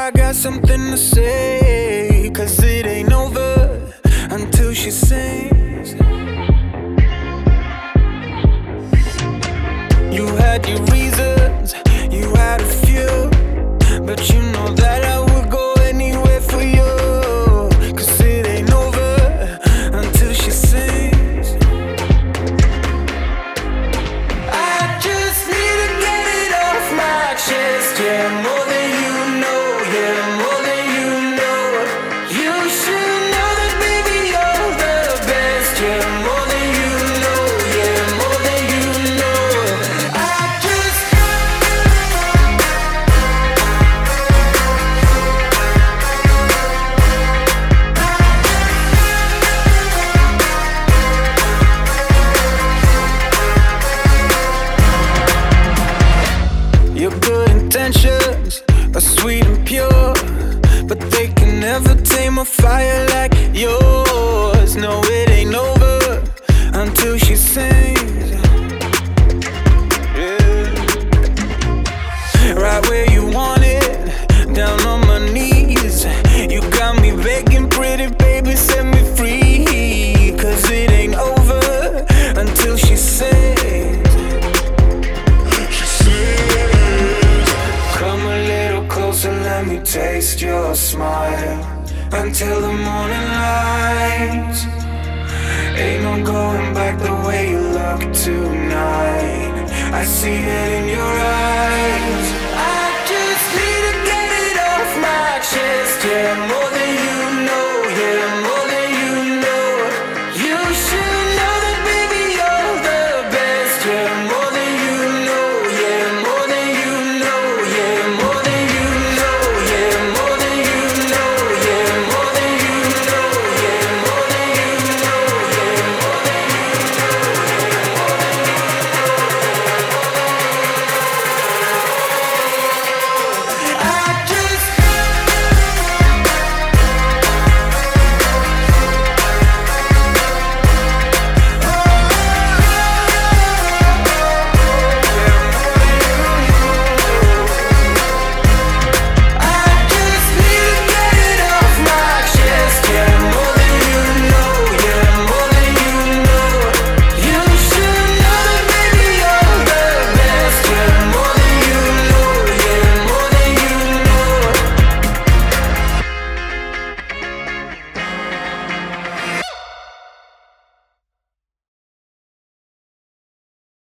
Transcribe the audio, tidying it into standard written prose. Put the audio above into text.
I got something to say, 'cause it ain't over until she sings. You had your reasons, you had a few, but you know that I would go anywhere for you. 'Cause it ain't over until she sings. I just need to get it off my chest, yeah, more than you know, yeah, more than you know. You should know that, baby, you're the best, yeah, more than you know, yeah, more than you know. I just Your good intentions are sweet and pure, but they can never tame a fire like yours. No, it ain't over until she sings. Yeah. Right where you want it, down on my knees. You got me begging, pretty baby, set me free. 'Cause it ain't over until she sings. Come a little closer, let me taste your smile until the morning light. Ain't no going back the way you look tonight. I see it in your eyes. I just need to get it off my chest, yeah.